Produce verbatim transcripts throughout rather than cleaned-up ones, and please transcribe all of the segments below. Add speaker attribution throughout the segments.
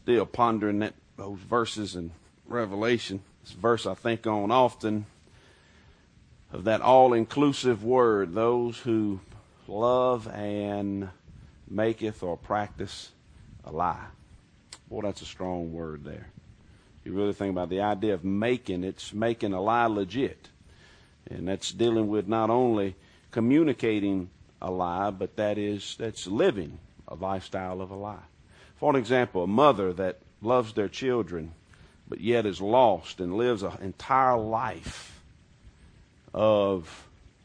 Speaker 1: still pondering that those verses in Revelation. This verse I think on often, of that all-inclusive word, those who love and maketh or practice a lie. Boy, that's a strong word there. You really think about the idea of making, it's making a lie legit. And that's dealing with not only communicating a lie, but that is, that's living a lifestyle of a lie. For an example, a mother that loves their children, but yet is lost and lives an entire life of,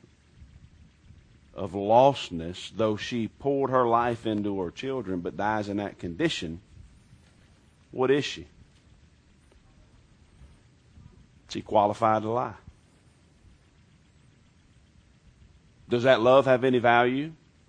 Speaker 1: of lostness, though she poured her life into her children, but dies in that condition, what is she? She qualified to lie. Does that love have any value?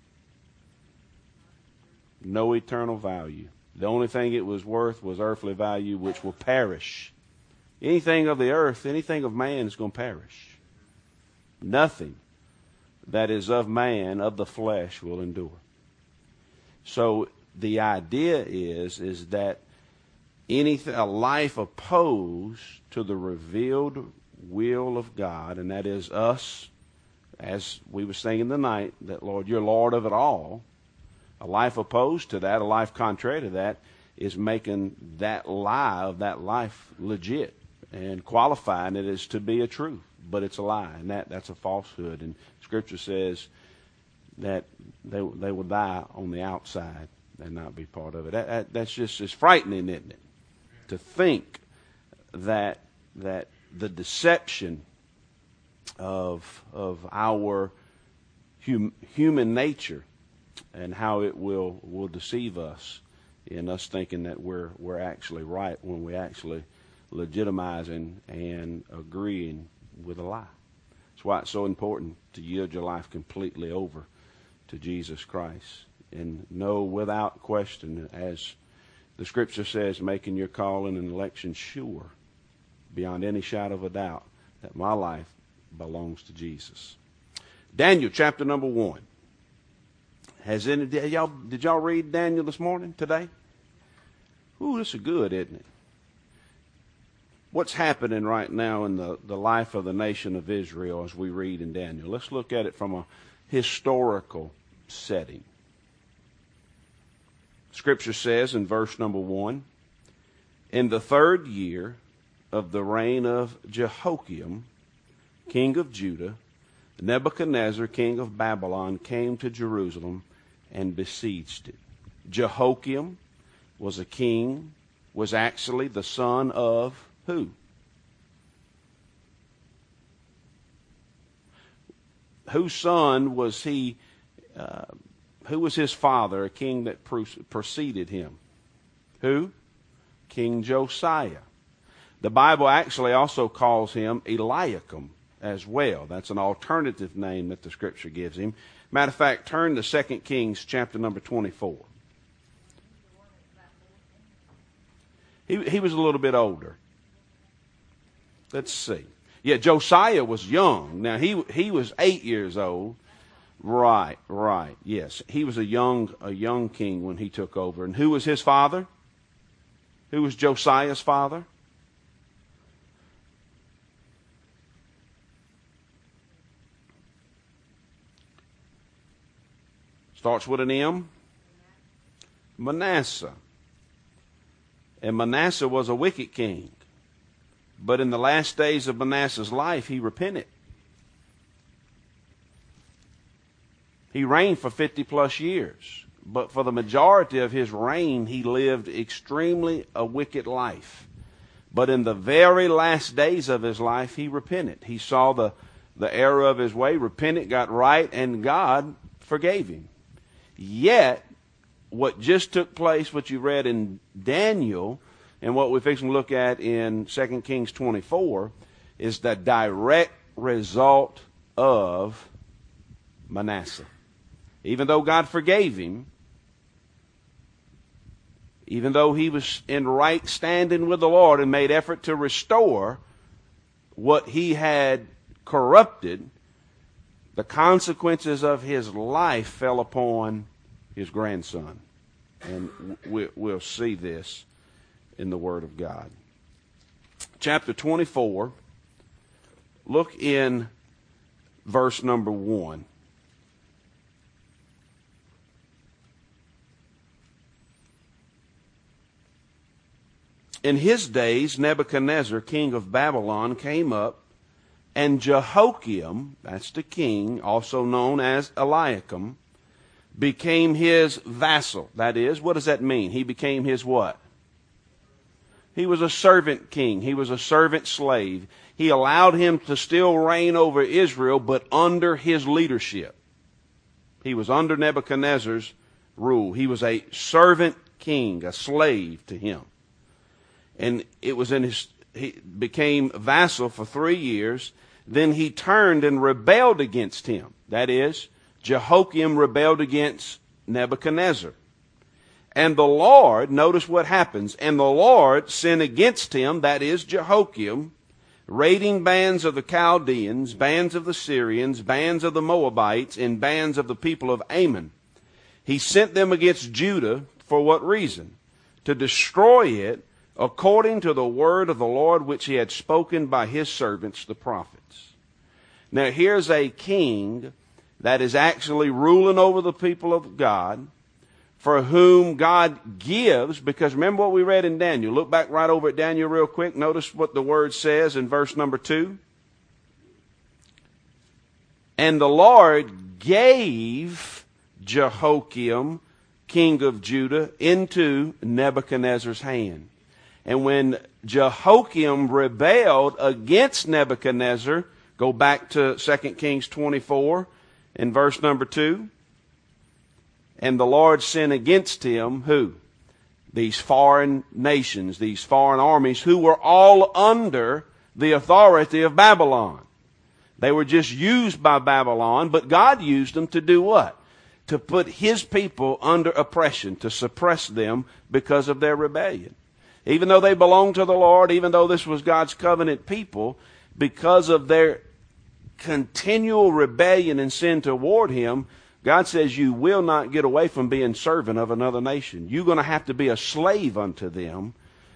Speaker 1: No eternal value. The only thing it was worth was earthly value, which will perish. Anything of the earth, anything of man is going to perish. Nothing that is of man, of the flesh, will endure. So the idea is, is that anything, a life opposed to the revealed will of God, and that is us, as we were saying tonight, that Lord, you're Lord of it all. A life opposed to that, a life contrary to that, is making that lie of that life legit and qualifying it as to be a truth. But it's a lie, and that, that's a falsehood. And Scripture says that they they will die on the outside and not be part of it. That, that, that's just it's frightening, isn't it? To think that that the deception of of our hum, human nature and how it will, will deceive us in us thinking that we're we're actually right when we actually legitimizing and agreeing with a lie. That's why it's so important to yield your life completely over to Jesus Christ and know without question, as the Scripture says, making your calling and election sure beyond any shadow of a doubt that my life belongs to Jesus. Daniel chapter number one. Has any did y'all did y'all read Daniel this morning today? Ooh, this is good, isn't it? What's happening right now in the, the life of the nation of Israel as we read in Daniel? Let's look at it from a historical setting. Scripture says in verse number one, in the third year of the reign of Jehoiakim, king of Judah, Nebuchadnezzar, king of Babylon, came to Jerusalem and besieged it. Jehoiakim was a king, was actually the son of who? Whose son was he? Uh, who was his father, a king that preceded him? Who? King Josiah. The Bible actually also calls him Eliakim as well. That's an alternative name that the Scripture gives him. Matter of fact, turn to Second Kings chapter number twenty-four. He, he was a little bit older. Let's see. Yeah, Josiah was young. Now, he he was eight years old. Right, right, yes. He was a young a young king when he took over. And who was his father? Who was Josiah's father? Starts with an M. Manasseh. And Manasseh was a wicked king. But in the last days of Manasseh's life, he repented. He reigned for fifty plus years. But for the majority of his reign, he lived extremely a wicked life. But in the very last days of his life, he repented. He saw the, the error of his way, repented, got right, and God forgave him. Yet, what just took place, what you read in Daniel, and what we're fixing to look at in Second Kings twenty-four, is the direct result of Manasseh. Even though God forgave him, even though he was in right standing with the Lord and made effort to restore what he had corrupted, the consequences of his life fell upon his grandson. And we'll see this in the Word of God. Chapter twenty-four, look in verse number one. In his days, Nebuchadnezzar, king of Babylon, came up, and Jehoiakim, that's the king, also known as Eliakim, became his vassal. That is, what does that mean? He became his what? He was a servant king. He was a servant slave. He allowed him to still reign over Israel, but under his leadership. He was under Nebuchadnezzar's rule. He was a servant king, a slave to him. And it was in his, he became vassal for three years. Then he turned and rebelled against him. That is, Jehoiakim rebelled against Nebuchadnezzar. And the Lord, notice what happens, and the Lord sent against him, that is Jehoiakim, raiding bands of the Chaldeans, bands of the Syrians, bands of the Moabites, and bands of the people of Ammon. He sent them against Judah for what reason? To destroy it, according to the word of the Lord which he had spoken by his servants, the prophets. Now here's a king that is actually ruling over the people of God, for whom God gives, because remember what we read in Daniel. Look back right over at Daniel real quick. Notice what the word says in verse number two. And the Lord gave Jehoiakim, king of Judah, into Nebuchadnezzar's hand. And when Jehoiakim rebelled against Nebuchadnezzar, go back to Second Kings twenty-four in verse number two. And the Lord sent against him, who? These foreign nations, these foreign armies, who were all under the authority of Babylon. They were just used by Babylon, but God used them to do what? To put his people under oppression, to suppress them because of their rebellion. Even though they belonged to the Lord, even though this was God's covenant people, because of their continual rebellion and sin toward him, God says you will not get away from being servant of another nation. You're going to have to be a slave unto them.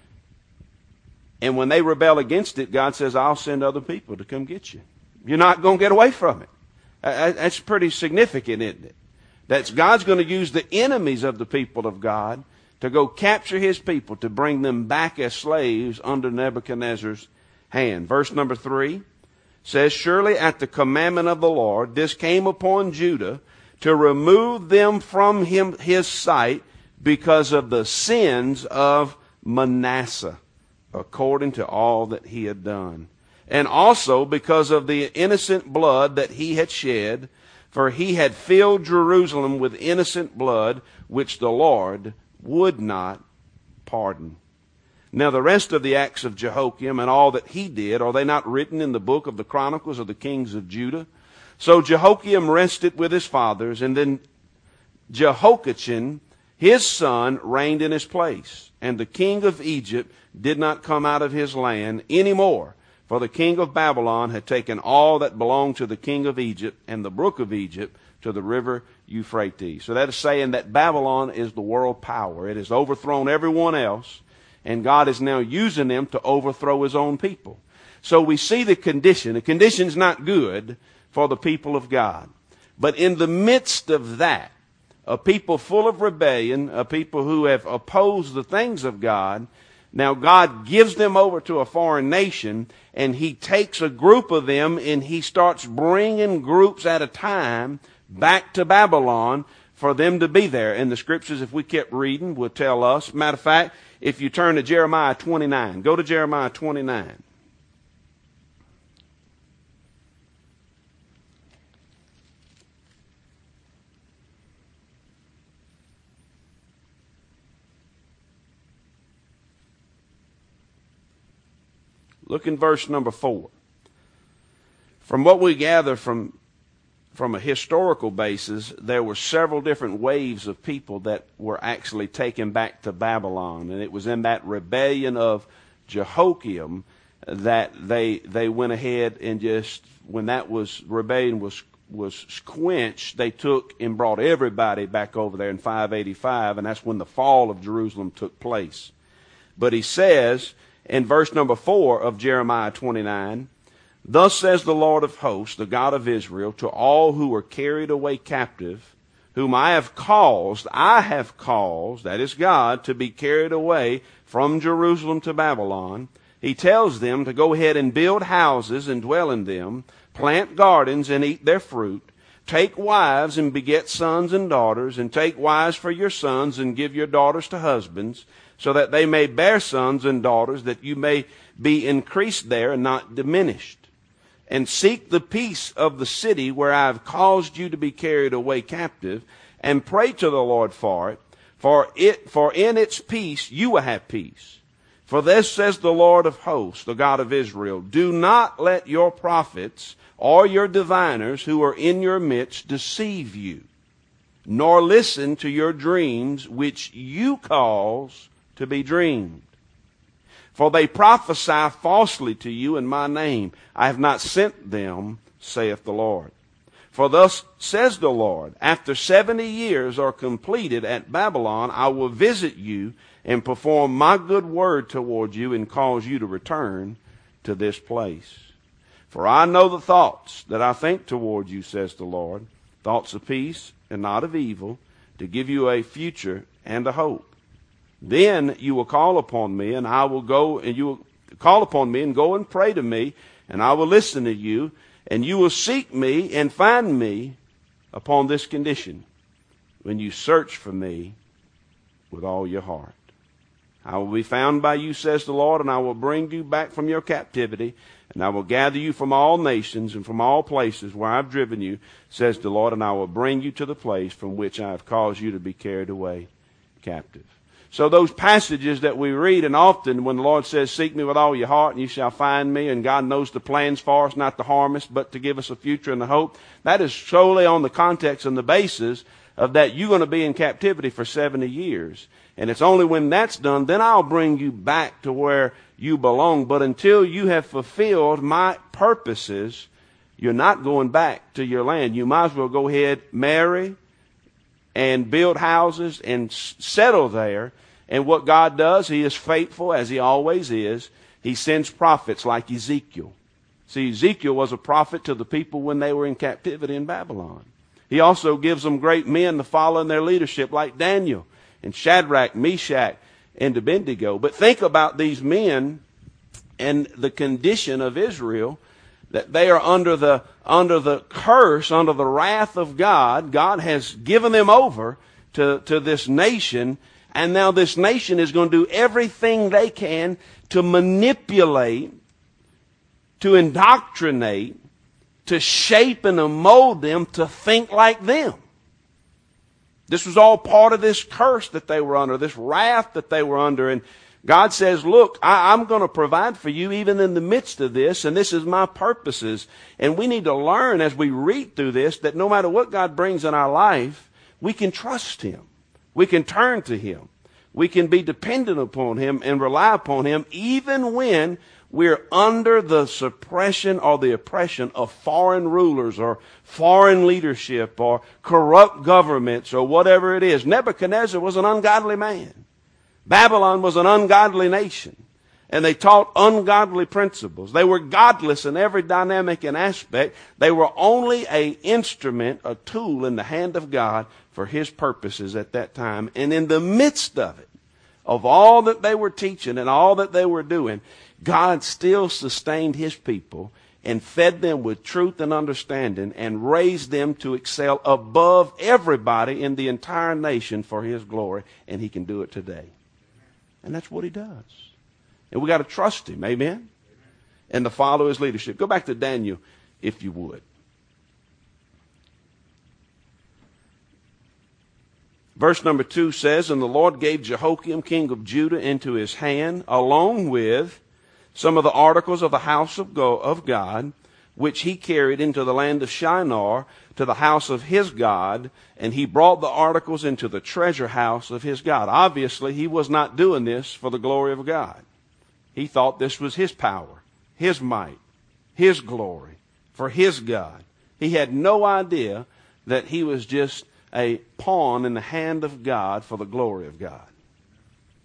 Speaker 1: And when they rebel against it, God says, I'll send other people to come get you. You're not going to get away from it. That's pretty significant, isn't it? That's God's going to use the enemies of the people of God to go capture his people, to bring them back as slaves under Nebuchadnezzar's hand. Verse number three says, surely at the commandment of the Lord, this came upon Judah to remove them from him, his sight because of the sins of Manasseh, according to all that he had done. And also because of the innocent blood that he had shed, for he had filled Jerusalem with innocent blood, which the Lord would not pardon. Now the rest of the acts of Jehoiakim and all that he did, are they not written in the book of the Chronicles of the kings of Judah? So Jehoiakim rested with his fathers, and then Jehoiachin, his son, reigned in his place. And the king of Egypt did not come out of his land any more, for the king of Babylon had taken all that belonged to the king of Egypt and the brook of Egypt to the river Euphrates. So that is saying that Babylon is the world power. It has overthrown everyone else, and God is now using them to overthrow his own people. So we see the condition. The condition's not good for the people of God. But in the midst of that, a people full of rebellion, a people who have opposed the things of God, now God gives them over to a foreign nation, and he takes a group of them and he starts bringing groups at a time back to Babylon for them to be there. And the scriptures, if we kept reading, would tell us. Matter of fact, if you turn to Jeremiah twenty-nine, go to Jeremiah twenty-nine. Look in verse number four. From what we gather from, from a historical basis, there were several different waves of people that were actually taken back to Babylon. And it was in that rebellion of Jehoiakim that they they went ahead and just, when that was rebellion was was quenched, they took and brought everybody back over there in five eighty-five, and that's when the fall of Jerusalem took place. But he says in verse number four of Jeremiah twenty-nine, thus says the Lord of hosts, the God of Israel, to all who were carried away captive, whom I have caused, I have caused, that is God, to be carried away from Jerusalem to Babylon. He tells them to go ahead and build houses and dwell in them, plant gardens and eat their fruit, take wives and beget sons and daughters, and take wives for your sons and give your daughters to husbands, so that they may bear sons and daughters, that you may be increased there and not diminished. And seek the peace of the city where I have caused you to be carried away captive, and pray to the Lord for it, for it, for in its peace you will have peace. For this says the Lord of hosts, the God of Israel, do not let your prophets or your diviners who are in your midst deceive you, nor listen to your dreams which you cause to be dreamed. For they prophesy falsely to you in my name. I have not sent them, saith the Lord. For thus says the Lord, after seventy years are completed at Babylon, I will visit you and perform my good word toward you and cause you to return to this place. For I know the thoughts that I think toward you, says the Lord, thoughts of peace and not of evil, to give you a future and a hope. Then you will call upon me, and I will go, and you will call upon me and go and pray to me, and I will listen to you, and you will seek me and find me upon this condition, when you search for me with all your heart. I will be found by you, says the Lord, and I will bring you back from your captivity, and I will gather you from all nations and from all places where I have driven you, says the Lord, and I will bring you to the place from which I have caused you to be carried away captive. So those passages that we read, and often when the Lord says, seek me with all your heart and you shall find me, and God knows the plans for us, not to harm us, but to give us a future and a hope, that is solely on the context and the basis of that you're going to be in captivity for seventy years. And it's only when that's done, then I'll bring you back to where you belong. But until you have fulfilled my purposes, you're not going back to your land. You might as well go ahead, marry, and build houses and settle there. And what God does, He is faithful as He always is. He sends prophets like Ezekiel. See, Ezekiel was a prophet to the people when they were in captivity in Babylon. He also gives them great men to follow in their leadership like Daniel and Shadrach, Meshach, and Abednego. But think about these men and the condition of Israel, that they are under the under the curse, under the wrath of God. God has given them over to, to this nation, and now this nation is going to do everything they can to manipulate, to indoctrinate, to shape and to mold them to think like them. This was all part of this curse that they were under, this wrath that they were under. And God says, look, I, I'm going to provide for you even in the midst of this, and this is my purposes. And we need to learn as we read through this that no matter what God brings in our life, we can trust Him. We can turn to Him. We can be dependent upon Him and rely upon Him even when we're under the suppression or the oppression of foreign rulers or foreign leadership or corrupt governments or whatever it is. Nebuchadnezzar was an ungodly man. Babylon was an ungodly nation, and they taught ungodly principles. They were godless in every dynamic and aspect. They were only an instrument, a tool in the hand of God for His purposes at that time. And in the midst of it, of all that they were teaching and all that they were doing, God still sustained His people and fed them with truth and understanding and raised them to excel above everybody in the entire nation for His glory. And He can do it today. And that's what He does. And we got to trust Him. Amen? And to follow His leadership. Go back to Daniel, if you would. Verse number two says, and the Lord gave Jehoiakim, king of Judah, into his hand, along with some of the articles of the house of God, which he carried into the land of Shinar, to the house of his God, and he brought the articles into the treasure house of his God. Obviously, he was not doing this for the glory of God. He thought this was his power, his might, his glory, for his God. He had no idea that he was just a pawn in the hand of God for the glory of God.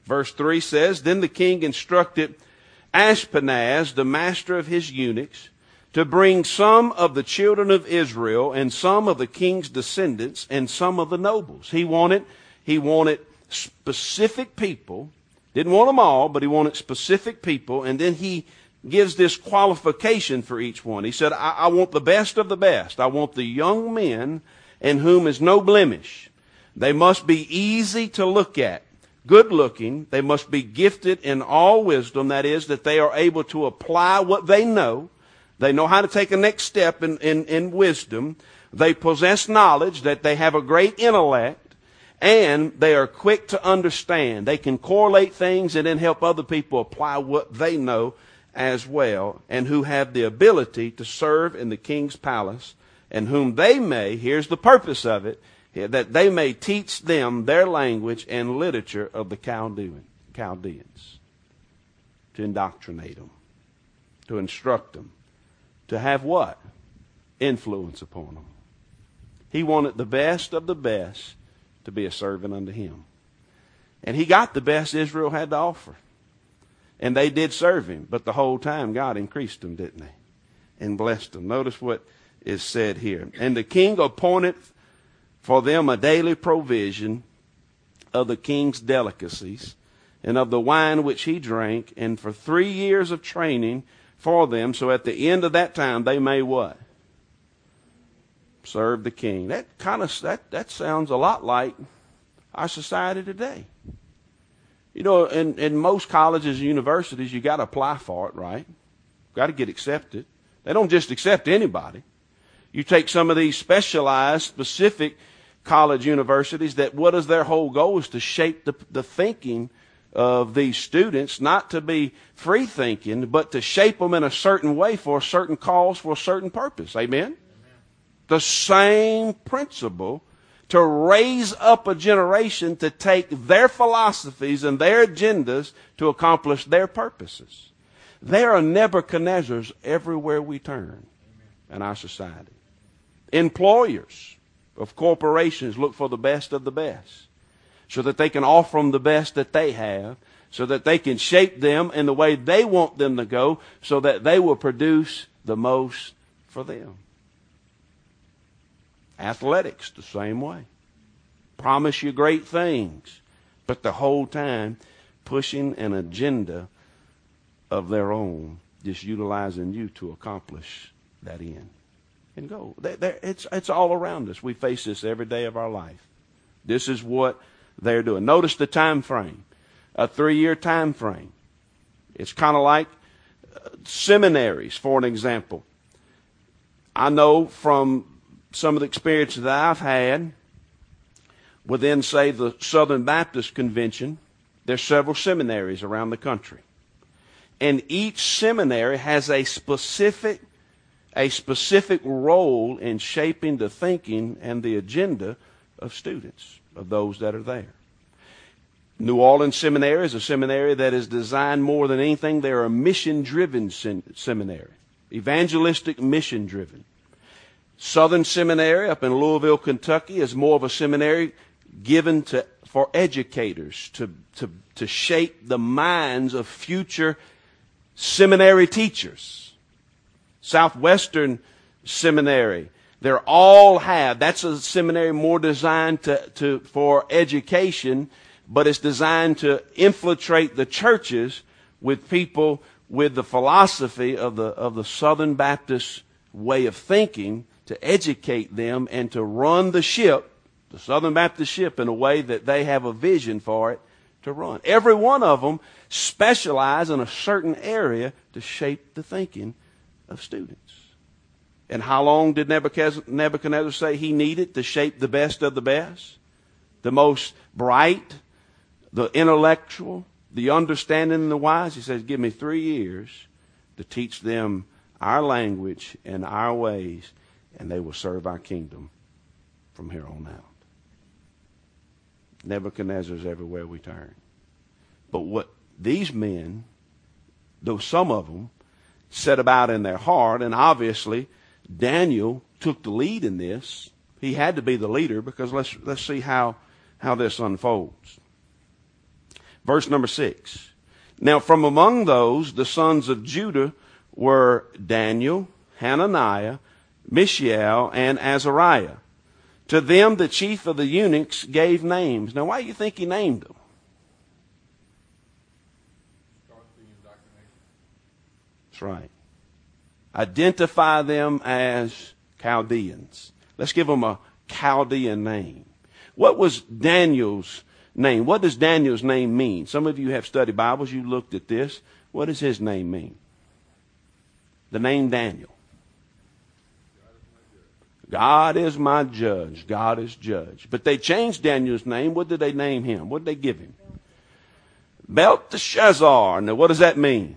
Speaker 1: Verse three says, Then the king instructed Ashpenaz, the master of his eunuchs, to bring some of the children of Israel and some of the king's descendants and some of the nobles. He wanted, he wanted specific people. Didn't want them all, but he wanted specific people. And then he gives this qualification for each one. He said, I, I want the best of the best. I want the young men in whom is no blemish. They must be easy to look at, good looking. They must be gifted in all wisdom. That is, that they are able to apply what they know. They know how to take a next step in, in, in wisdom. They possess knowledge, that they have a great intellect. And they are quick to understand. They can correlate things and then help other people apply what they know as well. And who have the ability to serve in the king's palace. And whom they may, here's the purpose of it, that they may teach them their language and literature of the Chaldean, Chaldeans. To indoctrinate them. To instruct them. To have what? Influence upon them. He wanted the best of the best to be a servant unto him. And he got the best Israel had to offer. And they did serve him. But the whole time God increased them, didn't they? And blessed them. Notice what is said here. And the king appointed for them a daily provision of the king's delicacies and of the wine which he drank, and for three years of training for them, so at the end of that time they may what? Serve the king. That kind of that that sounds a lot like our society today. You know, in, in most colleges and universities, you got to apply for it, right? Got to get accepted. They don't just accept anybody. You take some of these specialized, specific college universities that what is their whole goal is to shape the, the thinking of these students, not to be free thinking, but to shape them in a certain way for a certain cause, for a certain purpose. Amen? The same principle to raise up a generation to take their philosophies and their agendas to accomplish their purposes. There are Nebuchadnezzars everywhere we turn in our society. Employers of corporations look for the best of the best so that they can offer them the best that they have, so that they can shape them in the way they want them to go, so that they will produce the most for them. Athletics, the same way. Promise you great things, but the whole time pushing an agenda of their own, just utilizing you to accomplish that end and goal. They, they, it's, it's all around us. We face this every day of our life. This is what they're doing. Notice the time frame, a three-year time frame. It's kind of like uh, seminaries, for an example. I know from some of the experience that I've had within, say, the Southern Baptist Convention, there's several seminaries around the country. And each seminary has a specific, a specific role in shaping the thinking and the agenda of students, of those that are there. New Orleans Seminary is a seminary that is designed more than anything. They're a mission-driven sem- seminary, evangelistic mission-driven. Southern Seminary up in Louisville, Kentucky is more of a seminary given to for educators to, to, to shape the minds of future seminary teachers. Southwestern Seminary, they're all have, that's a seminary more designed to, to for education, but it's designed to infiltrate the churches with people with the philosophy of the of the Southern Baptist way of thinking, to educate them and to run the ship, the Southern Baptist ship, in a way that they have a vision for it to run. Every one of them specialize in a certain area to shape the thinking of students. And how long did Nebuchadnezzar say he needed to shape the best of the best? The most bright, the intellectual, the understanding and the wise. He says, give me three years to teach them our language and our ways, and they will serve our kingdom from here on out. Nebuchadnezzar's everywhere we turn. But what these men, though some of them, set about in their heart, and obviously Daniel took the lead in this. He had to be the leader, because let's let's see how, how this unfolds. Verse number six. Now from among those, the sons of Judah were Daniel, Hananiah, Mishael, and Azariah. To them the chief of the eunuchs gave names. Now why do you think he named them? That's right. Identify them as Chaldeans. Let's give them a Chaldean name. What was Daniel's name? What does Daniel's name mean? Some of you have studied Bibles. You looked at this. What does his name mean? The name Daniel. God is my judge. God is judge. But they changed Daniel's name. What did they name him? What did they give him? Belteshazzar. Now what does that mean?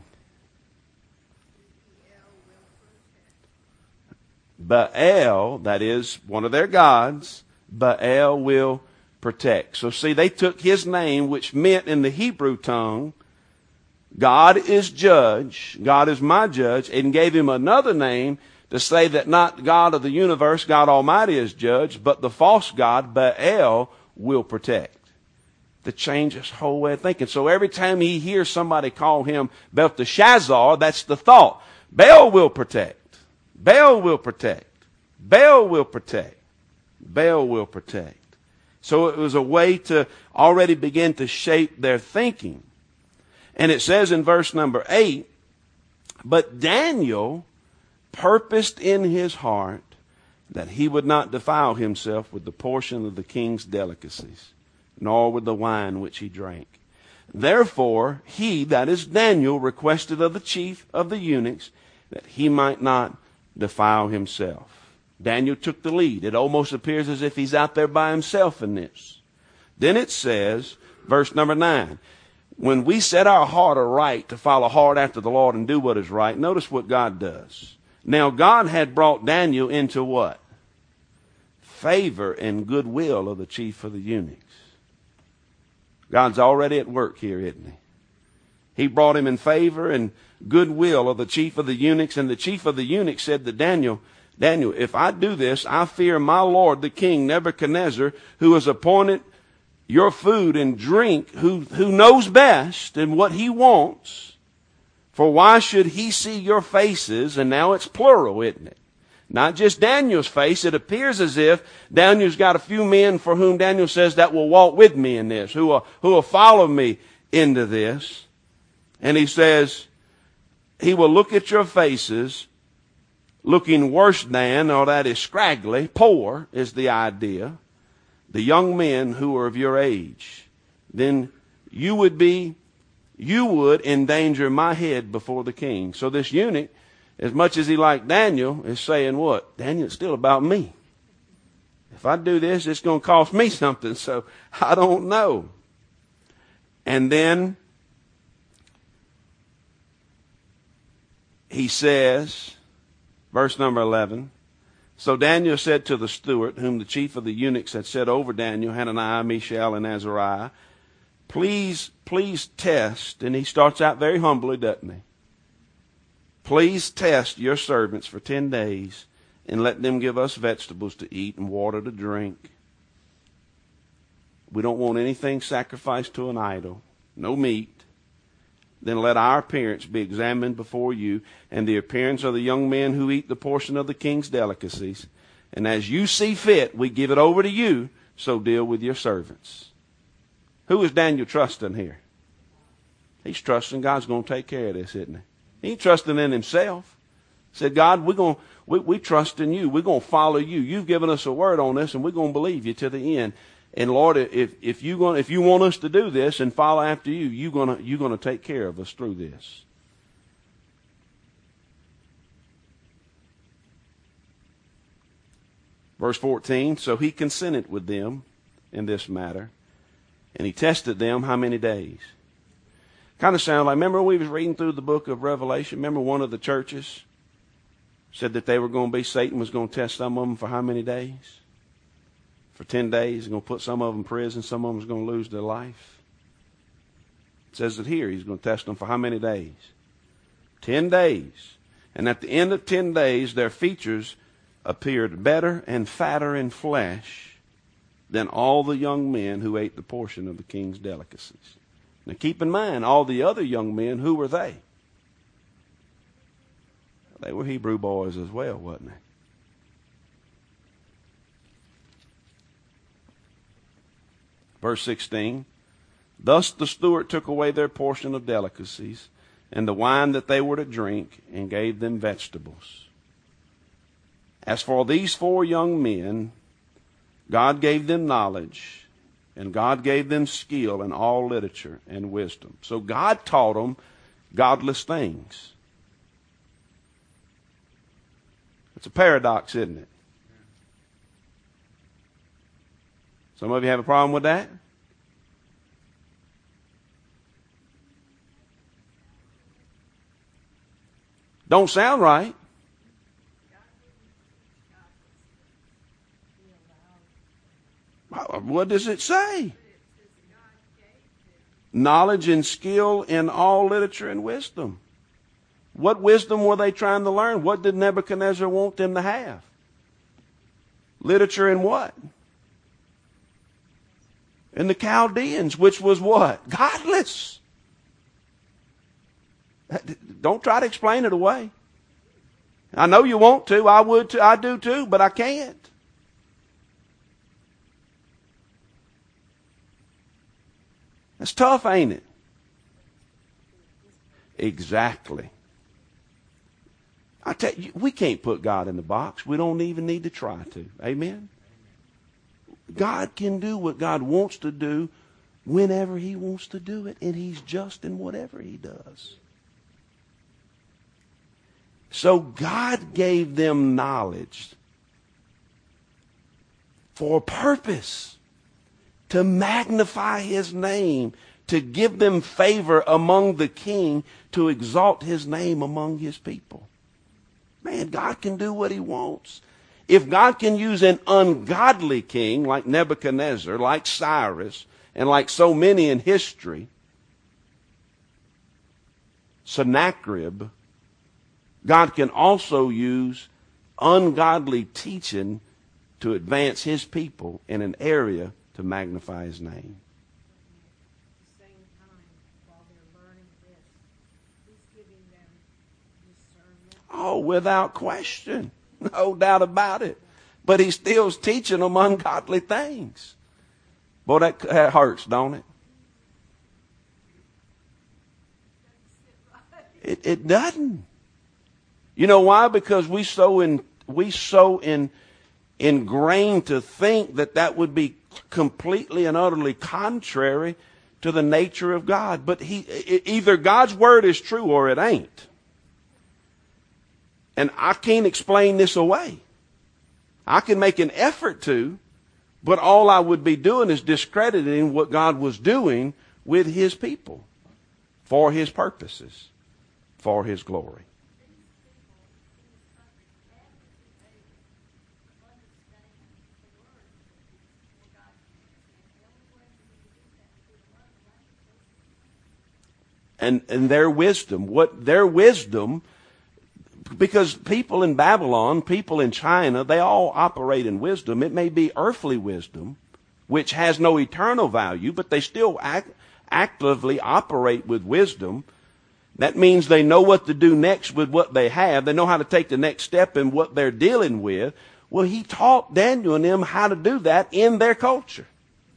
Speaker 1: Baal, that is one of their gods, Baal will protect. So see, they took his name, which meant in the Hebrew tongue, God is judge, God is my judge, and gave him another name to say that not God of the universe, God Almighty is judge, but the false god, Baal, will protect. To change his whole way of thinking. So every time he hears somebody call him Belteshazzar, that's the thought. Baal will protect. Baal will protect. Baal will protect. Baal will protect. So it was a way to already begin to shape their thinking. And it says in verse number eight, but Daniel purposed in his heart that he would not defile himself with the portion of the king's delicacies, nor with the wine which he drank. Therefore he, that is Daniel, requested of the chief of the eunuchs that he might not defile himself. Daniel took the lead. It almost appears as if he's out there by himself in this. Then it says, verse number nine, when we set our heart aright to follow hard after the Lord and do what is right, notice what God does. Now God had brought Daniel into what? Favor and goodwill of the chief of the eunuchs. God's already at work here, isn't he? He brought him in favor and goodwill of the chief of the eunuchs. And the chief of the eunuchs said to Daniel, Daniel, if I do this, I fear my lord the king Nebuchadnezzar, who has appointed your food and drink, who, who knows best and what he wants. For why should he see your faces? And now it's plural, isn't it? Not just Daniel's face. It appears as if Daniel's got a few men for whom Daniel says that will walk with me in this, who will, who will follow me into this. And he says, he will look at your faces, looking worse than, or that is scraggly, poor is the idea, the young men who are of your age. Then you would be, you would endanger my head before the king. So this eunuch, as much as he liked Daniel, is saying what? Daniel, it's still about me. If I do this, it's going to cost me something, so I don't know. And then he says, verse number eleven, so Daniel said to the steward, whom the chief of the eunuchs had set over Daniel, Hananiah, Mishael, and Azariah, please, please test, and he starts out very humbly, doesn't he? Please test your servants for ten days, and let them give us vegetables to eat and water to drink. We don't want anything sacrificed to an idol, no meat. Then let our appearance be examined before you, and the appearance of the young men who eat the portion of the king's delicacies. And as you see fit, we give it over to you, so deal with your servants. Who is Daniel trusting here? He's trusting God's going to take care of this, isn't he? He ain't trusting in himself. He said, God, we're going, we, we trust in you. We're going to follow you. You've given us a word on this, and we're going to believe you to the end. And Lord, if, if you going if you want us to do this and follow after you, you're gonna you're gonna take care of us through this. Verse fourteen, so he consented with them in this matter, and he tested them how many days? Kind of sound like, remember we was reading through the book of Revelation? Remember one of the churches said that they were going to be, Satan was going to test some of them for how many days? For ten days, he's going to put some of them in prison. Some of them is going to lose their life. It says it here. He's going to test them for how many days? Ten days. And at the end of ten days, their features appeared better and fatter in flesh than all the young men who ate the portion of the king's delicacies. Now keep in mind, all the other young men, who were they? They were Hebrew boys as well, wasn't they? Verse sixteen, thus the steward took away their portion of delicacies and the wine that they were to drink, and gave them vegetables. As for these four young men, God gave them knowledge, and God gave them skill in all literature and wisdom. So God taught them godless things. It's a paradox, isn't it? Some of you have a problem with that? Don't sound right. What does it say? Knowledge and skill in all literature and wisdom. What wisdom were they trying to learn? What did Nebuchadnezzar want them to have? Literature and what? And the Chaldeans, which was what? Godless. Don't try to explain it away. I know you want to. I would too. I do too, but I can't. That's tough, ain't it? Exactly. I tell you, we can't put God in the box. We don't even need to try to. Amen? God can do what God wants to do whenever He wants to do it, and He's just in whatever He does. So God gave them knowledge for a purpose, to magnify His name, to give them favor among the king, to exalt His name among His people. Man, God can do what He wants. If God can use an ungodly king like Nebuchadnezzar, like Cyrus, and like so many in history, Sennacherib, God can also use ungodly teaching to advance His people in an area to magnify His name.
Speaker 2: At the same time, while they're learning this, He's giving them discernment.
Speaker 1: Oh, without question. No doubt about it. But He's still teaching them ungodly things. Boy, that, that hurts, don't it? It, it doesn't. You know why? Because we so in we so in ingrained to think that that would be completely and utterly contrary to the nature of God. But he either God's word is true or it ain't. And I can't explain this away. I can make an effort to, but all I would be doing is discrediting what God was doing with His people for His purposes, for His glory. And, and their wisdom, what their wisdom, because people in Babylon, people in China, they all operate in wisdom. It may be earthly wisdom, which has no eternal value, but they still act, actively operate with wisdom. That means they know what to do next with what they have. They know how to take the next step in what they're dealing with. Well, He taught Daniel and them how to do that in their culture.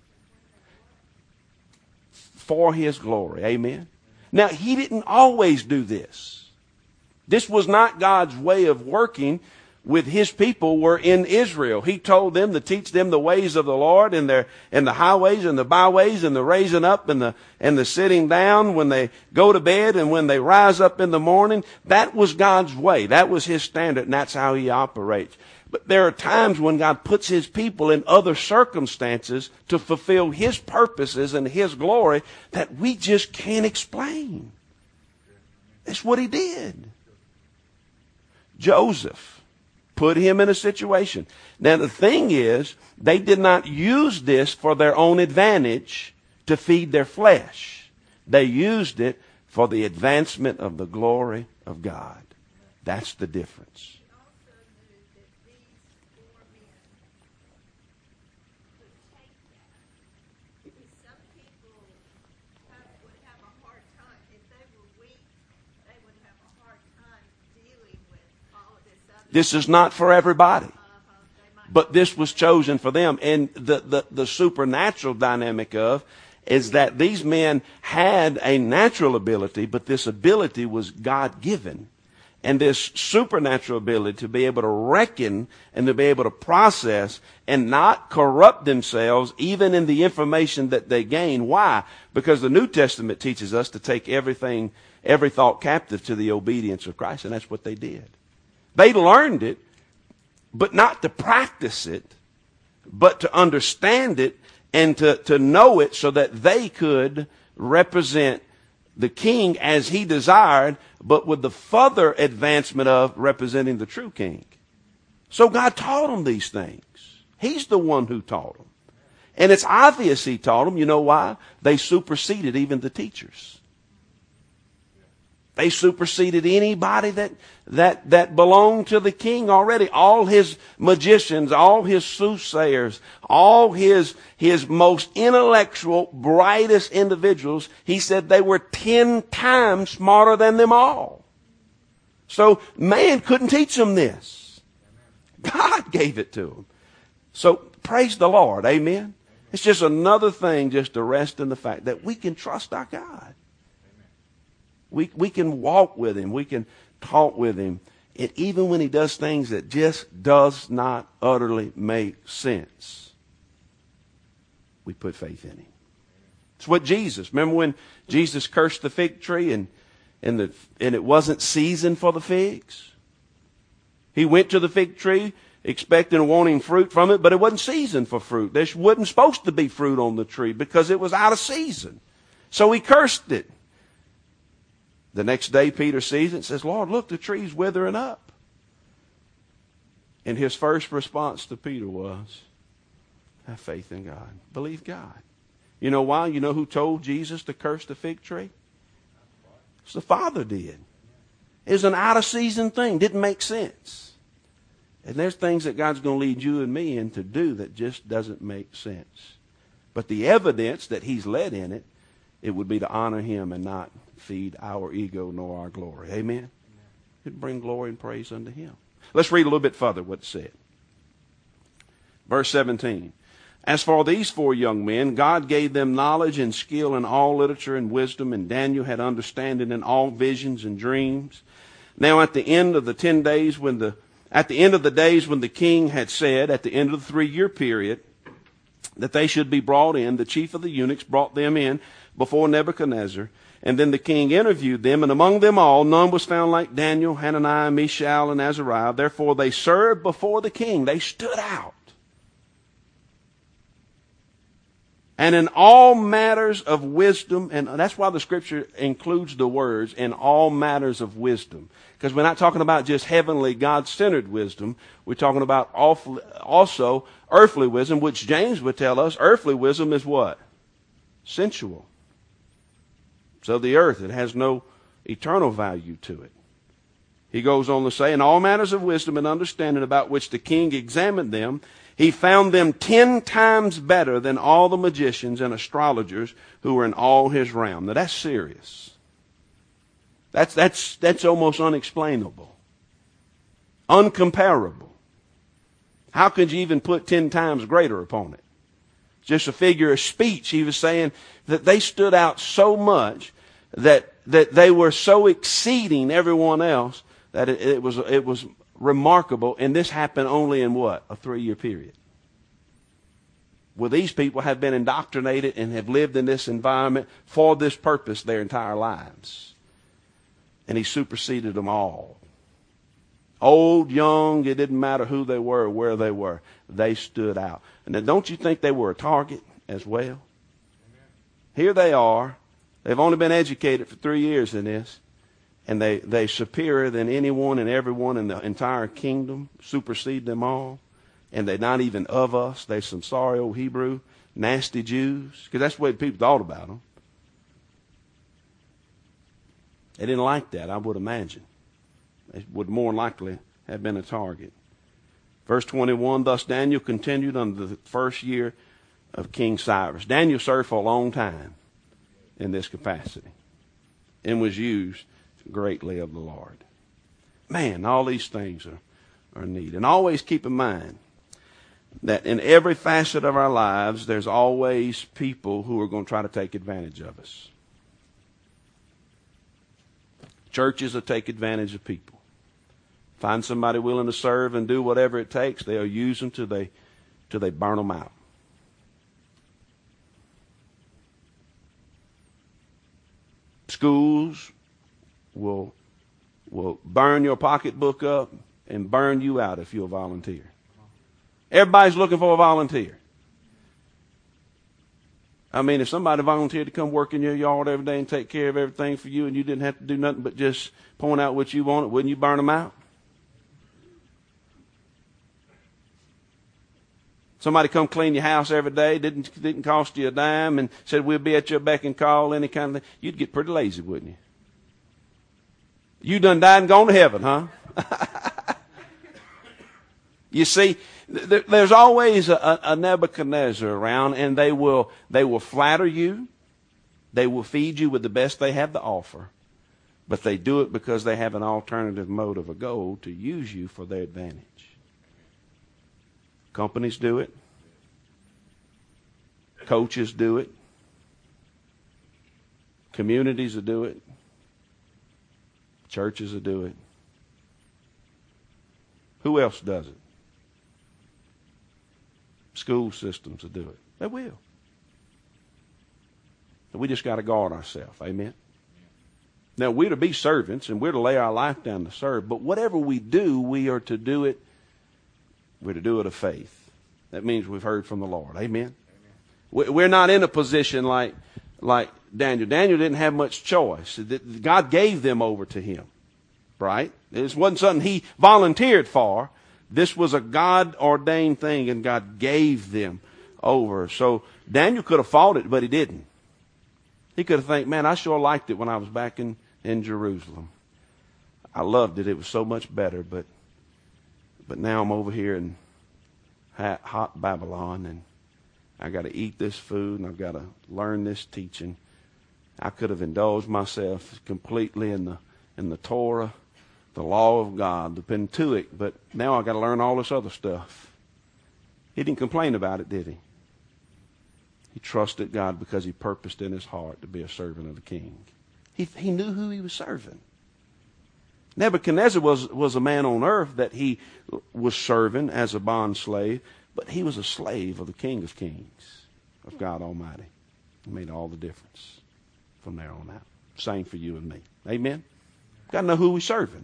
Speaker 1: For His glory. Amen. Now, He didn't always do this. This was not God's way of working with His people were in Israel. He told them to teach them the ways of the Lord and their and the highways and the byways and the raising up and the and the sitting down when they go to bed and when they rise up in the morning. That was God's way. That was His standard, and that's how He operates. But there are times when God puts His people in other circumstances to fulfill His purposes and His glory that we just can't explain. That's what He did. Joseph put him in a situation. Now the thing is, they did not use this for their own advantage to feed their flesh. They used it for the advancement of the glory of God. That's the difference. This is not for everybody. But this was chosen for them. And the, the, the supernatural dynamic of is that these men had a natural ability, but this ability was God-given. And this supernatural ability to be able to reckon and to be able to process and not corrupt themselves even in the information that they gain. Why? Because the New Testament teaches us to take everything, every thought captive to the obedience of Christ. And that's what they did. They learned it, but not to practice it, but to understand it and to, to know it so that they could represent the king as he desired, but with the further advancement of representing the true king. So God taught them these things. He's the one who taught them. And it's obvious he taught them. You know why? They superseded even the teachers. They superseded anybody that, that, that belonged to the king already. All his magicians, all his soothsayers, all his, his most intellectual, brightest individuals, he said they were ten times smarter than them all. So man couldn't teach them this. God gave it to them. So praise the Lord. Amen. It's just another thing just to rest in the fact that we can trust our God. We we can walk with him. We can talk with him. And even when he does things that just does not utterly make sense, we put faith in him. It's what Jesus, remember when Jesus cursed the fig tree and, and, the, and it wasn't season for the figs? He went to the fig tree expecting and wanting fruit from it, but it wasn't season for fruit. There wasn't supposed to be fruit on the tree because it was out of season. So he cursed it. The next day, Peter sees it and says, Lord, look, the tree's withering up. And his first response to Peter was, have faith in God. Believe God. You know why? You know who told Jesus to curse the fig tree? It's the Father did. It was an out-of-season thing. Didn't make sense. And there's things that God's going to lead you and me in to do that just doesn't make sense. But the evidence that he's led in it, it would be to honor him and not feed our ego nor our glory. Amen? It'd bring glory and praise unto him. Let's read a little bit further what it said. Verse seventeen. As for these four young men, God gave them knowledge and skill in all literature and wisdom, and Daniel had understanding in all visions and dreams. Now at the end of the ten days when the, at the end of the days when the king had said, at the end of the three-year period, that they should be brought in, the chief of the eunuchs brought them in before Nebuchadnezzar. And then the king interviewed them, and among them all, none was found like Daniel, Hananiah, Mishael, and Azariah. Therefore they served before the king. They stood out. And in all matters of wisdom, and that's why the scripture includes the words, in all matters of wisdom. Because we're not talking about just heavenly, God-centered wisdom. We're talking about also earthly wisdom, which James would tell us, earthly wisdom is what? Sensual. So the earth, it has no eternal value to it. He goes on to say, in all matters of wisdom and understanding about which the king examined them, he found them ten times better than all the magicians and astrologers who were in all his realm. Now that's serious. That's, that's, that's almost unexplainable. Uncomparable. How could you even put ten times greater upon it? Just a figure of speech. He was saying that they stood out so much that that they were so exceeding everyone else that it, it was it was remarkable. And this happened only in what? A three-year period. Well, these people have been indoctrinated and have lived in this environment for this purpose their entire lives. And he superseded them all. Old, young, it didn't matter who they were or where they were. They stood out. And now, don't you think they were a target as well? Amen. Here they are. They've only been educated for three years in this. And they, they're superior than anyone and everyone in the entire kingdom. Supersede them all. And they're not even of us. They're some sorry old Hebrew, nasty Jews. Because that's the way people thought about them. They didn't like that, I would imagine. They would more likely have been a target. Verse twenty-one, thus Daniel continued under the first year of King Cyrus. Daniel served for a long time in this capacity and was used greatly of the Lord. Man, all these things are or need. And always keep in mind that in every facet of our lives, there's always people who are going to try to take advantage of us. Churches will take advantage of people. Find somebody willing to serve and do whatever it takes, they'll use them till they, till they burn them out. Schools will, will burn your pocketbook up and burn you out if you'll volunteer. Everybody's looking for a volunteer. I mean, if somebody volunteered to come work in your yard every day and take care of everything for you and you didn't have to do nothing but just point out what you wanted, wouldn't you burn them out? Somebody come clean your house every day, didn't didn't cost you a dime, and said we'll be at your beck and call, any kind of thing. You'd get pretty lazy, wouldn't you? You done died and gone to heaven, huh? You see, th- there's always a, a Nebuchadnezzar around, and they will they will flatter you. They will feed you with the best they have to offer, but they do it because they have an alternative motive, a goal to use you for their advantage. Companies do it. Coaches do it. Communities will do it. Churches will do it. Who else does it? School systems will do it. They will. We just got to guard ourselves. Amen? Now, we're to be servants, and we're to lay our life down to serve. But whatever we do, we are to do it We're to do it of faith. That means we've heard from the Lord. Amen? Amen. We're not in a position like, like Daniel. Daniel didn't have much choice. God gave them over to him. Right? This wasn't something he volunteered for. This was a God-ordained thing, and God gave them over. So Daniel could have fought it, but he didn't. He could have think, man, I sure liked it when I was back in, in Jerusalem. I loved it. It was so much better, but But now I'm over here in hot Babylon, and I got to eat this food, and I've got to learn this teaching. I could have indulged myself completely in the in the Torah, the law of God, the Pentateuch, but now I've got to learn all this other stuff. He didn't complain about it, did he? He trusted God because he purposed in his heart to be a servant of the king. He, he knew who he was serving. Nebuchadnezzar was, was a man on earth that he was serving as a bond slave, but he was a slave of the King of Kings, of God Almighty. It made all the difference from there on out. Same for you and me. Amen? Got to know who we're serving.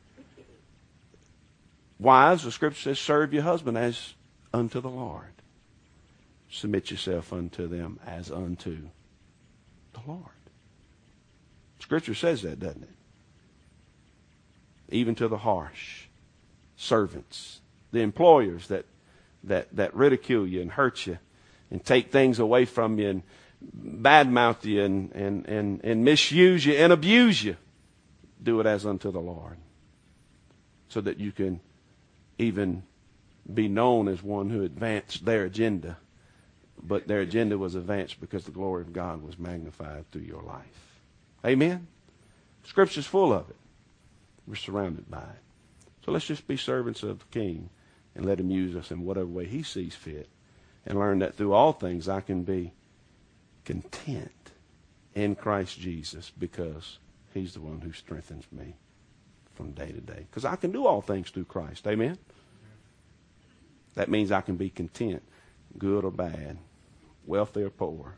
Speaker 1: Wives, the scripture says, serve your husband as unto the Lord. Submit yourself unto them as unto the Lord. Scripture says that, doesn't it? Even to the harsh servants, the employers that, that, that ridicule you and hurt you and take things away from you and badmouth you and, and, and, and misuse you and abuse you. Do it as unto the Lord, so that you can even be known as one who advanced their agenda, but their agenda was advanced because the glory of God was magnified through your life. Amen? Scripture's full of it. We're surrounded by it. So let's just be servants of the King and let him use us in whatever way he sees fit, and learn that through all things I can be content in Christ Jesus, because he's the one who strengthens me from day to day. Because I can do all things through Christ. Amen? That means I can be content, good or bad, wealthy or poor,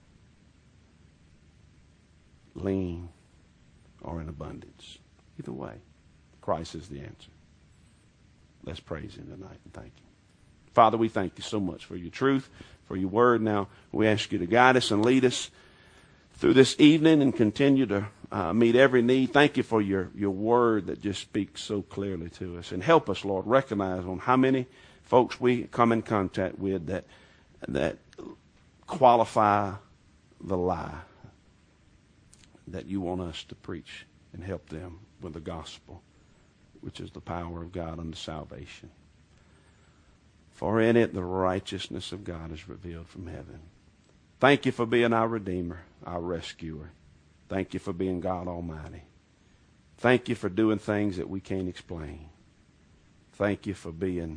Speaker 1: lean or in abundance. Either way, Christ is the answer. Let's praise him tonight and thank him. Father, we thank you so much for your truth, for your word. Now we ask you to guide us and lead us through this evening and continue to uh, meet every need. Thank you for your, your word that just speaks so clearly to us. And help us, Lord, recognize on how many folks we come in contact with that, that qualify the lie that you want us to preach, and help them with the gospel, which is the power of God unto salvation. For in it the righteousness of God is revealed from heaven. Thank you for being our Redeemer, our rescuer. Thank you for being God Almighty. Thank you for doing things that we can't explain. thank you for being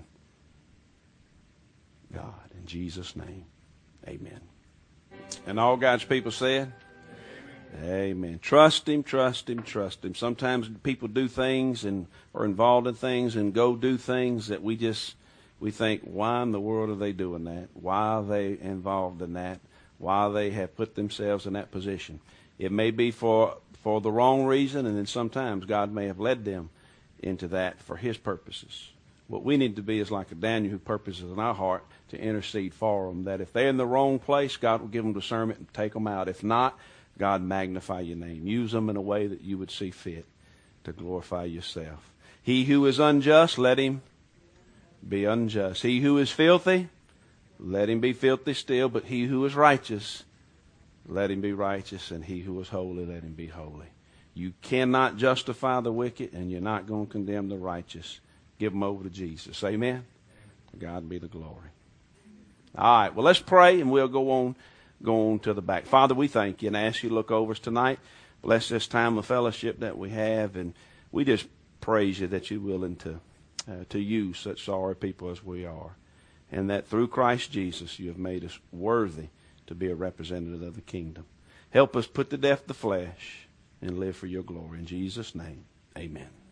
Speaker 1: God. In Jesus' name, amen. And all God's people said, amen. Amen. Trust Him, trust Him, trust Him. Sometimes people do things and are involved in things and go do things that we just, we think, why in the world are they doing that? Why are they involved in that? Why they have put themselves in that position? It may be for, for the wrong reason, and then sometimes God may have led them into that for His purposes. What we need to be is like a Daniel who purposes in our heart to intercede for them, that if they're in the wrong place, God will give them discernment and take them out. If not, God magnify your name. Use them in a way that you would see fit to glorify yourself. He who is unjust, let him be unjust. He who is filthy, let him be filthy still. But he who is righteous, let him be righteous. And he who is holy, let him be holy. You cannot justify the wicked, and you're not going to condemn the righteous. Give them over to Jesus. Amen? To God be the glory. All right, well, let's pray, and we'll go on, go on to the back. Father, we thank you and ask you to look over us tonight. Bless this time of fellowship that we have, and we just praise you that you're willing to, uh, to use such sorry people as we are, and that through Christ Jesus you have made us worthy to be a representative of the kingdom. Help us put to death the flesh and live for your glory. In Jesus' name, amen.